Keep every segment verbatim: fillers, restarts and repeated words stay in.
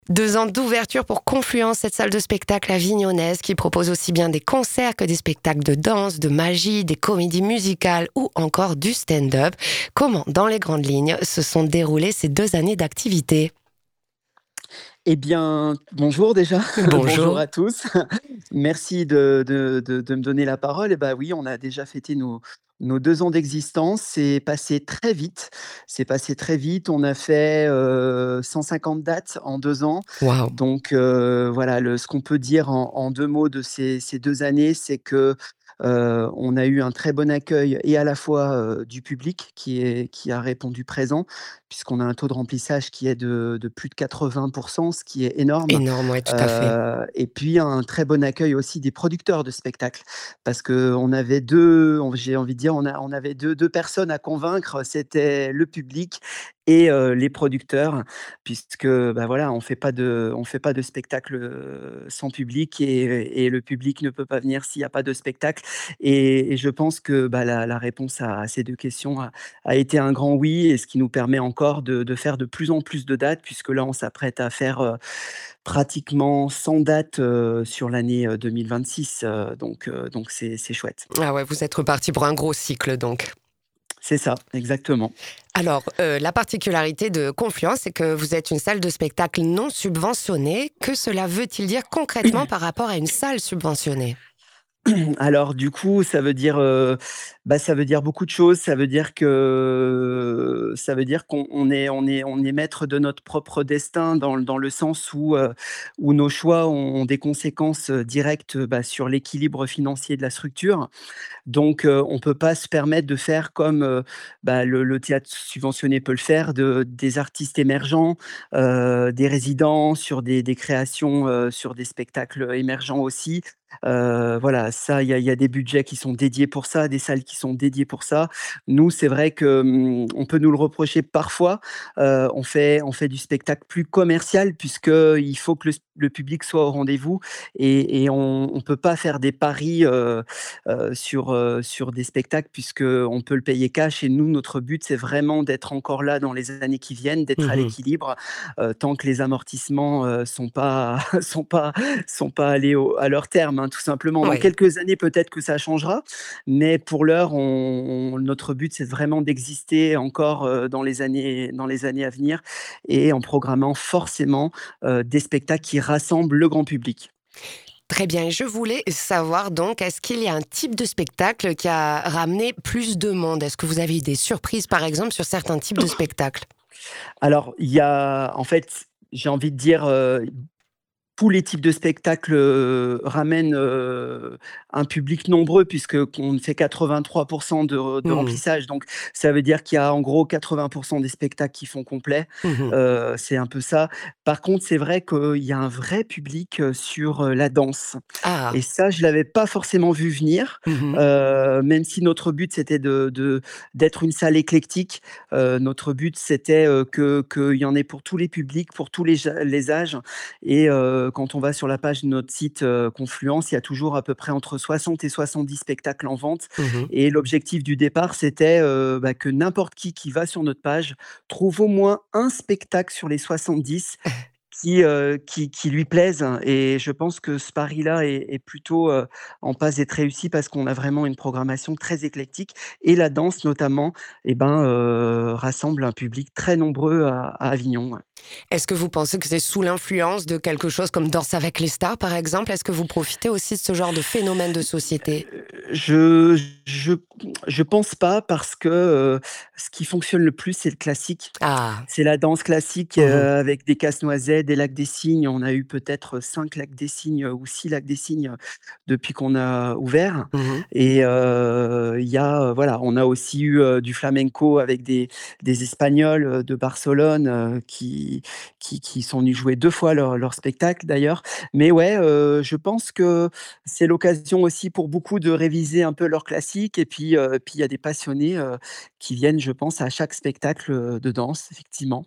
Deux ans d'ouverture pour Confluence, cette salle de spectacle avignonnaise qui propose aussi bien des concerts que des spectacles de danse, de magie, des comédies musicales ou encore du stand-up. Comment, dans les grandes lignes, se sont déroulées ces deux années d'activité? Eh bien, bonjour déjà, bonjour Bonjour. à tous. Merci de de de de me donner la parole et bah, oui, on a déjà fêté nos nos deux ans d'existence. C'est passé très vite, c'est passé très vite. On a fait, heu, cent cinquante dates en deux ans. Waouh! Donc heu, voilà, le ce qu'on peut dire en en deux mots de ces ces deux années, c'est que, heu, on a eu un très bon accueil et à la fois, heu, du public qui est qui a répondu présent, puisqu'on a un taux de remplissage qui est de de plus de quatre-vingts pour cent, ce qui est énorme. Énorme, ouais, tout à fait. Heu et puis un très bon accueil aussi des producteurs de spectacles. Parce qu'on avait deux, on j'ai envie de dire, on a on avait deux deux personnes à convaincre, c'était le public et heu, les producteurs. Puisque, bah, voilà, on fait pas de on fait pas de spectacle, heu, sans public et et le public ne peut pas venir s'il y a pas de spectacle et et je pense que, bah, la la réponse à à ces deux questions a a été un grand oui et ce qui nous permet encore de de faire de plus en plus de dates puisque là, on s'apprête à faire, heu, pratiquement cent dates, heu, sur l'année, heu, deux mille vingt-six, heu, donc heu, donc c'est c'est chouette. Ah ouais, vous êtes repartis pour un gros cycle donc. C'est ça, exactement. Alors, heu, la particularité de Confluence, c'est que vous êtes une salle de spectacle non subventionnée. Que cela veut-il dire concrètement par rapport à une salle subventionnée? Alors du coup, ça veut dire, heu, bah, ça veut dire beaucoup de choses. Ça veut dire que ça veut dire qu'on on est on est on est maître de notre propre destin dans le dans le sens où, heu, où nos choix ont ont des conséquences, heu, directes, bah, sur l'équilibre financier de la structure. Donc heu, on peut pas se permettre de faire comme, heu, bah, le le théâtre subventionné peut le faire, de des artistes émergents, heu, des résidents sur des des créations, heu, sur des spectacles émergents aussi. Heu, voilà, ça, il y a il y a des budgets qui sont dédiés pour ça, des salles qui sont dédiées pour ça. Nous, c'est vrai que, mmh, on peut nous le reprocher parfois. Heu, on fait on fait du spectacle plus commercial puisqu'il faut que le s le public soit au rendez-vous et et on on peut pas faire des paris, heu heu, sur, heu, sur des spectacles puisqu'on peut le payer cash et nous, notre but, c'est vraiment d'être encore là dans les années qui viennent, d'être à Mmh. l'équilibre, heu, tant que les amortissements, heu, sont pas sont pas sont pas allés au à leur terme, hein, tout simplement. Dans Oui. quelques années, peut-être que ça changera, mais pour l'heure, on on notre but, c'est vraiment d'exister encore, heu, dans les années dans les années à venir et en programmant forcément, heu, des spectacles qui rassemblent le grand public. Très bien, et je voulais savoir donc, est-ce qu'il y a un type de spectacle qui a ramené plus de monde? Est-ce que vous avez eu des surprises, par exemple, sur certains types de spectacles? Alors, il y a en fait, j'ai envie de dire, heu, tous les types de spectacles, heu, ramènent, heu, un public nombreux puisque qu'on fait quatre-vingt-trois pour cent de de Mmh. remplissage. Donc ça veut dire qu'il y a en gros quatre-vingts pour cent des spectacles qui font complet. Mmh. Heu, c'est un peu ça. Par contre, c'est vrai qu'il y a un vrai public, heu, sur, heu, la danse et Ah! ça, je l'avais pas forcément vu venir. Mmh. Heu, même si notre but, c'était de de d'être une salle éclectique, heu, notre but, c'était, heu, que qu'il y en ait pour tous les publics, pour tous les ja les âges et heu, quand on va sur la page de notre site, heu, Confluence, il y a toujours à peu près entre soixante et soixante-dix spectacles en vente Mmh. et l'objectif du départ, c'était, heu, bah, que n'importe qui, qui va sur notre page trouve au moins un spectacle sur les soixante-dix qui, heu, qui qui lui plaisent et je pense que ce pari-là est est plutôt, heu, en passe d'être réussi parce qu'on a vraiment une programmation très éclectique et la danse notamment et ben, heu, rassemble un public très nombreux à à Avignon, ouais. Est-ce que vous pensez que c'est sous l'influence de quelque chose comme Danse avec les stars, par exemple? Est-ce que vous profitez aussi de ce genre de phénomène de société? Je je je pense pas parce que, heu, ce qui fonctionne le plus, c'est le classique. Ah! C'est la danse classique, heu, Mmh. avec des Casse-Noisette, des Lacs des Cygnes. On a eu peut-être cinq Lacs des Cygnes, heu, ou six Lacs des Cygnes, heu, depuis qu'on a ouvert Mmh. et heu, il y a, heu, voilà, on a aussi eu, heu, du flamenco avec des des Espagnols, heu, de Barcelone, heu, qui qui qui sont venus jouer deux fois leur leur spectacle d'ailleurs. Mais ouais, heu, je pense que c'est l'occasion aussi pour beaucoup de réviser un peu leurs classiques et puis, heu, puis il y a des passionnés, heu, qui viennent, je pense, à chaque spectacle, heu, de danse, effectivement.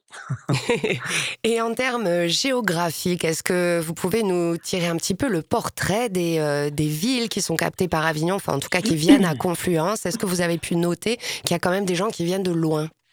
Et en termes, heu, géographiques, est-ce que vous pouvez nous tirer un petit peu le portrait des, heu, des villes qui sont captées par Avignon, enfin, en tout cas, qui viennent à Confluence? Est-ce que vous avez pu noter qu'il y a quand même des gens qui viennent de loin?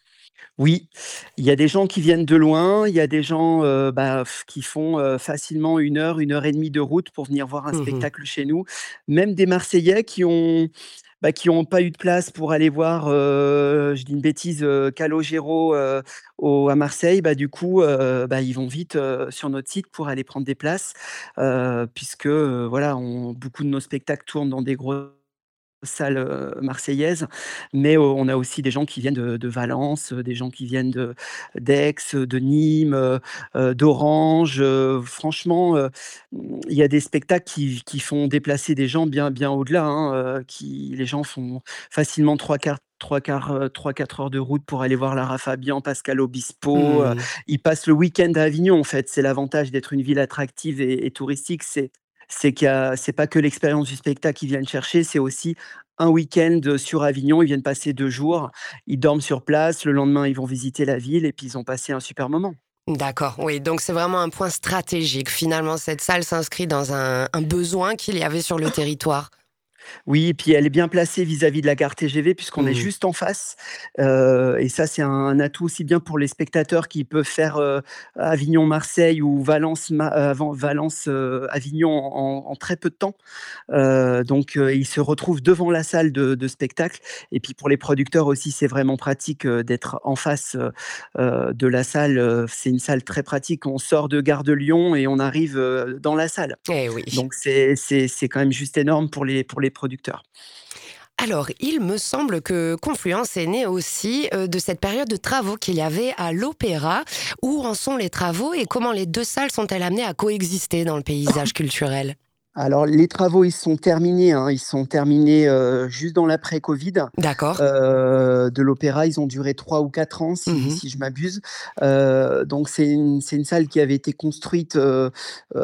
Oui, il y a des gens qui viennent de loin, il y a des gens, heu, bah, f qui font, heu, facilement une heure, une heure et demie de route pour venir voir un Mmh. spectacle chez nous. Même des Marseillais qui ont, bah, qui ont pas eu de place pour aller voir, heu, je dis une bêtise, heu, Calogero, heu, au à Marseille, bah, du coup, heu, bah, ils vont vite, heu, sur notre site pour aller prendre des places, heu, puisque, heu, voilà, on beaucoup de nos spectacles tournent dans des grosses salles, heu, marseillaises, mais heu, on a aussi des gens qui viennent de de Valence, heu, des gens qui viennent de d'Aix, de Nîmes, heu heu, d'Orange, heu, franchement, heu, mmh, il y a des spectacles qui qui font déplacer des gens bien bien au-delà, hein, heu, qui les gens font facilement trois quarts trois quarts, heu, trois quatre heures de route pour aller voir Lara Fabian, Pascal Obispo, heu, Mmh. ils passent le week-end à Avignon, en fait. C'est l'avantage d'être une ville attractive et et touristique, c'est c'est qu'il y a c'est pas que l'expérience du spectacle qu'ils viennent chercher, c'est aussi un week-end, sur Avignon. Ils viennent passer deux jours, ils dorment sur place, le lendemain, ils vont visiter la ville et puis ils ont passé un super moment. D'accord, oui, donc c'est vraiment un point stratégique. Finalement, cette salle s'inscrit dans un un besoin qu'il y avait sur le territoire. Oui, et puis elle est bien placée vis-à-vis de la gare T G V puisqu'on est Mmh. juste en face, heu et ça, c'est un atout aussi bien pour les spectateurs qui peuvent faire, heu, Avignon-Marseille ou Valence-Ma heu, avant Valence, heu, Avignon en en très peu de temps. Heu, donc heu, ils se retrouvent devant la salle de de spectacle et puis pour les producteurs aussi, c'est vraiment pratique, heu, d'être en face, heu heu, de la salle, heu, c'est une salle très pratique. On sort de Gare de Lyon et on arrive, heu, dans la salle. Eh oui. Donc c'est c'est c'est quand même juste énorme pour les pour les producteurs. Alors, il me semble que Confluence est né aussi, heu, de cette période de travaux qu'il y avait à l'Opéra. Où en sont les travaux et comment les deux salles sont-elles amenées à coexister dans le paysage culturel? Alors les travaux, ils sont terminés, hein, ils sont terminés, heu, juste dans l'après-covid, D'accord. heu, de l'opéra. Ils ont duré trois ou quatre ans si Mmh. si je m'abuse. Heu, donc c'est une c'est une salle qui avait été construite, heu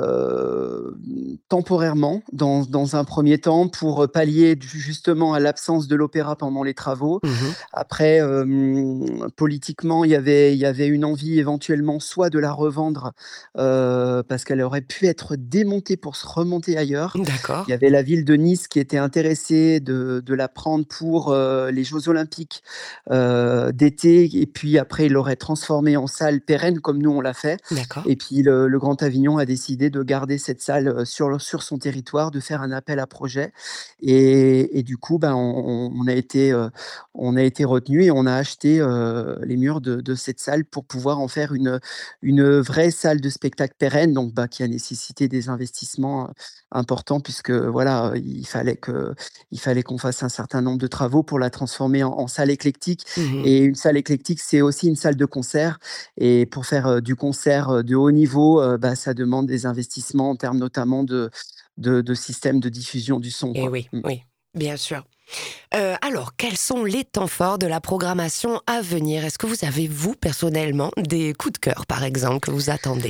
heu, temporairement dans dans un premier temps pour, pallier ju justement à l'absence de l'opéra pendant les travaux. Mmh. Après, hem, politiquement, il y avait il y avait une envie éventuellement soit de la revendre, heu, parce qu'elle aurait pu être démontée pour se remonter ailleurs. D'accord. Il y avait la ville de Nice qui était intéressée de de la prendre pour, heu, les jeux olympiques, heu, d'été et puis après ils l'auraient transformée en salle pérenne comme nous on l'a fait D'accord. et puis le le Grand Avignon a décidé de garder cette salle, heu, sur le sur son territoire, de faire un appel à projet et et du coup, ben, on on on a été, heu, on a été retenus et on a acheté, heu, les murs de de cette salle pour pouvoir en faire une, une vraie salle de spectacle pérenne, donc bah, qui a nécessité des investissements, heu, importants puisque voilà, heu, il fallait que il fallait qu'on fasse un certain nombre de travaux pour la transformer en en salle éclectique Mmh. et une salle éclectique, c'est aussi une salle de concert et pour faire, heu, du concert, heu, de haut niveau, heu, bah, ça demande des investissements en termes notamment de de de systèmes de diffusion du son, Et quoi. oui, Mmh. oui, bien sûr. Heu, alors, quels sont les temps forts de la programmation à venir? Est-ce que vous avez, vous, personnellement, des coups de cœur, par exemple, que vous attendez?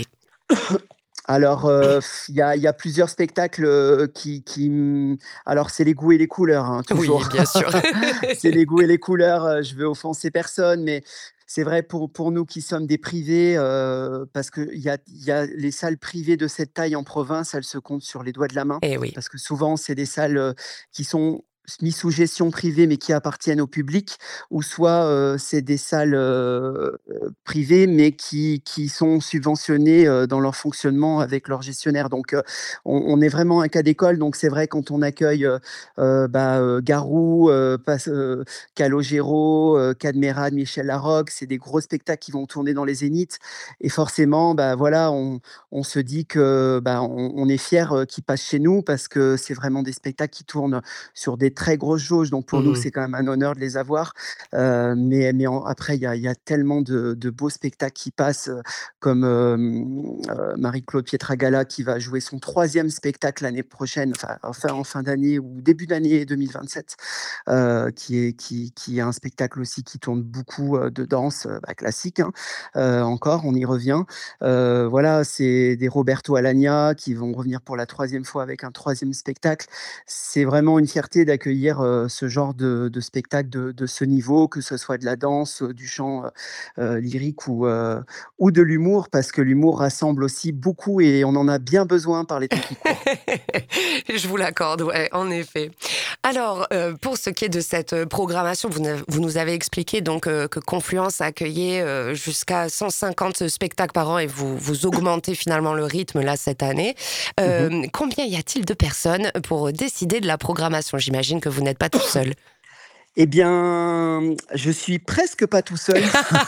Alors, heu, il y a il y a plusieurs spectacles, heu, qui qui, mmh, alors c'est les goûts et les couleurs, hein, Oui, toujours. bien sûr. C'est les goûts et les couleurs, heu, je veux offenser personne, mais c'est vrai pour pour nous qui sommes des privés, heu, parce qu'il y a il y a les salles privées de cette taille en province, elles se comptent sur les doigts de la main. Eh oui. Parce que souvent, c'est des salles, heu, qui sont mis sous gestion privée, mais qui appartiennent au public ou soit, heu, c'est des salles, heu heu, privées, mais qui qui sont subventionnées, heu, dans leur fonctionnement avec leurs gestionnaires. Donc, heu, on on est vraiment un cas d'école. Donc c'est vrai quand on accueille, heu heu, bah, heu, Garou, heu, pas heu, Calogero, heu, Cadmerade, Michel Larocque, c'est des gros spectacles qui vont tourner dans les zéniths et forcément, bah, voilà, on on se dit que, bah, on on est fiers, heu, qu'ils passent chez nous parce que c'est vraiment des spectacles qui tournent sur des très grosses jauges. Donc pour nous, Mmh. c'est quand même un honneur de les avoir. Heu, mais mais en après, il y a il y a tellement de de beaux spectacles qui passent, heu, comme, hem, heu, Marie-Claude Pietragala qui va jouer son troisième spectacle l'année prochaine, enfin enfin en fin d'année ou début d'année deux mille vingt-sept, heu, qui est qui qui est un spectacle aussi qui tourne beaucoup, heu, de danse, heu, bah, classique, hein, heu, encore, on y revient. Heu, voilà, c'est des Roberto Alagna qui vont revenir pour la troisième fois avec un troisième spectacle. C'est vraiment une fierté d'accueillir accueillir, heu, ce genre de de spectacle de de ce niveau, que ce soit de la danse, heu, du chant, heu heu, lyrique ou heu, ou de l'humour parce que l'humour rassemble aussi beaucoup et on en a bien besoin par les temps qui courent. Je vous l'accorde, ouais, en effet. Alors, heu, pour ce qui est de cette, heu, programmation, vous nav vous nous avez expliqué donc, heu, que Confluence accueillait, heu, jusqu'à cent cinquante spectacles par an et vous vous augmentez finalement le rythme là cette année. Mmh mh. Hem, combien y a-t-il de personnes pour décider de la programmation? J'imagine que vous n'êtes pas tout seul? Eh bien, je suis presque pas tout seul.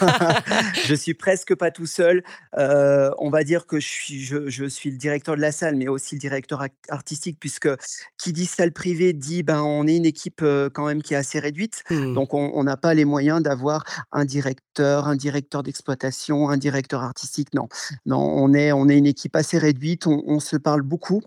Je suis presque pas tout seul. Heu, on va dire que je suis je je suis le directeur de la salle, mais aussi le directeur ac artistique puisque qui dit salle privée dit, ben, on est une équipe, heu, quand même qui est assez réduite. Mmh. Donc on on n'a pas les moyens d'avoir un directeur, un directeur d'exploitation, un directeur artistique, non. Non, on est on est une équipe assez réduite, on on se parle beaucoup,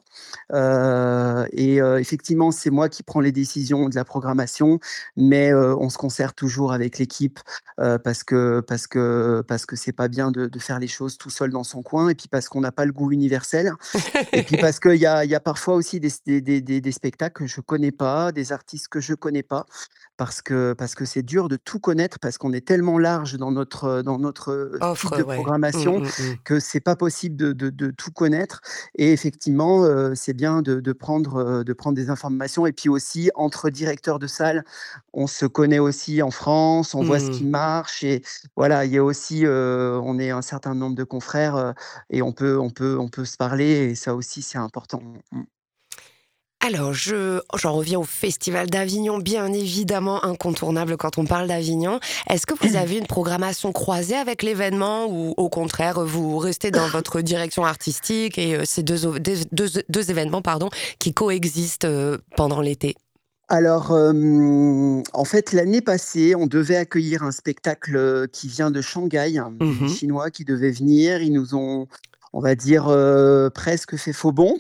heu et heu, effectivement, c'est moi qui prends les décisions de la programmation, mais heu, on se concerte toujours avec l'équipe, heu, parce que parce que parce que c'est pas bien de de faire les choses tout seul dans son coin et puis parce qu'on n'a pas le goût universel et puis parce qu'il y a il y a parfois aussi des des des des des spectacles que je connais pas, des artistes que je connais pas parce que parce que c'est dur de tout connaître parce qu'on est tellement large dans notre, dans notre, type Offre, de ouais. Mmh, programmation mmh, mmh. que c'est pas possible de de de tout connaître et effectivement, heu, c'est bien de de prendre, heu, de prendre des informations et puis aussi entre directeurs de salle, on se connaît aussi en France, on voit ce Mmh. qui marche et voilà, il y a aussi, heu, on est un certain nombre de confrères, heu et on peut on peut on peut se parler et ça aussi c'est important. Mmh. Alors, je j'en reviens au Festival d'Avignon, bien évidemment incontournable quand on parle d'Avignon. Est-ce que vous avez une programmation croisée avec l'événement ou au contraire, vous restez dans votre direction artistique et heu, c'est deux o deux deux deux événements, pardon, qui coexistent, heu, pendant l'été? Alors, hem, en fait, l'année passée, on devait accueillir un spectacle, heu, qui vient de Shanghai, hein, des Mmh. Chinois qui devaient venir. Ils nous ont, on va dire, heu, presque fait faux bond.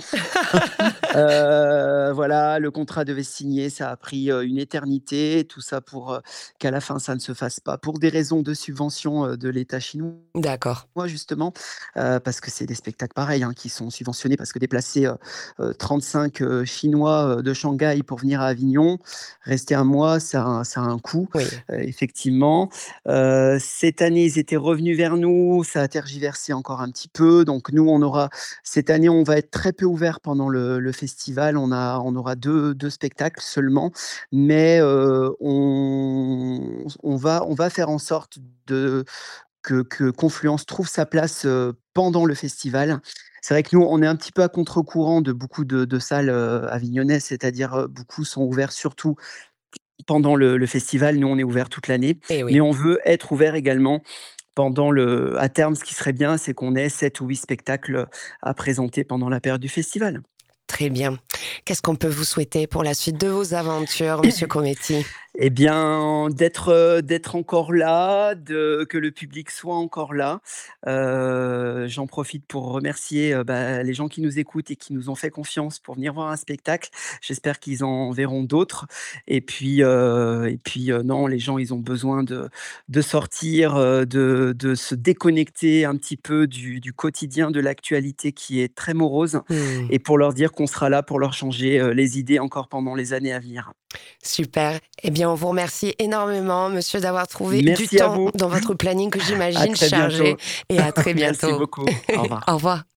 Heu, voilà, le contrat devait se signer, ça a pris, heu, une éternité, tout ça pour, heu, qu'à la fin ça ne se fasse pas, pour des raisons de subvention, heu, de l'État chinois D'accord. justement, heu, parce que c'est des spectacles pareils, hein, qui sont subventionnés parce que déplacer, heu heu, trente-cinq, heu, Chinois, heu, de Shanghai pour venir à Avignon, rester un mois, ça a un ça a un coût, Oui. heu, effectivement. Heu, cette année, ils étaient revenus vers nous, ça a tergiversé encore un petit peu, donc nous, on aura cette année, on va être très peu ouvert pendant le le festival. On a on aura deux deux spectacles seulement, mais heu, on on va on va faire en sorte de que que Confluence trouve sa place, heu, pendant le festival. C'est vrai que nous, on est un petit peu à contre-courant de beaucoup de de salles, heu, avignonnaises, c'est-à-dire, heu, beaucoup sont ouverts surtout pendant le le festival. Nous, on est ouvert toute l'année, Eh mais oui. on veut être ouvert également pendant le à terme, ce qui serait bien, c'est qu'on ait sept ou huit spectacles, à présenter pendant la période du festival. Très bien. Qu'est-ce qu'on peut vous souhaiter pour la suite de vos aventures, monsieur Cometti? Eh bien, d'être, heu, d'être encore là, de que le public soit encore là. Heu, j'en profite pour remercier, heu, bah, les gens qui nous écoutent et qui nous ont fait confiance pour venir voir un spectacle. J'espère qu'ils en verront d'autres et puis, heu et puis, heu, non, les gens, ils ont besoin de de sortir, heu, de de se déconnecter un petit peu du du quotidien, de l'actualité qui est très morose Mmh. et pour leur dire qu'on sera là pour leur changer, heu, les idées encore pendant les années à venir. Super. Eh bien, on vous remercie énormément, monsieur, d'avoir trouvé du Merci à temps vous. dans votre planning que À j'imagine très chargé bientôt. et à très Merci bientôt. beaucoup. Au revoir. Au revoir.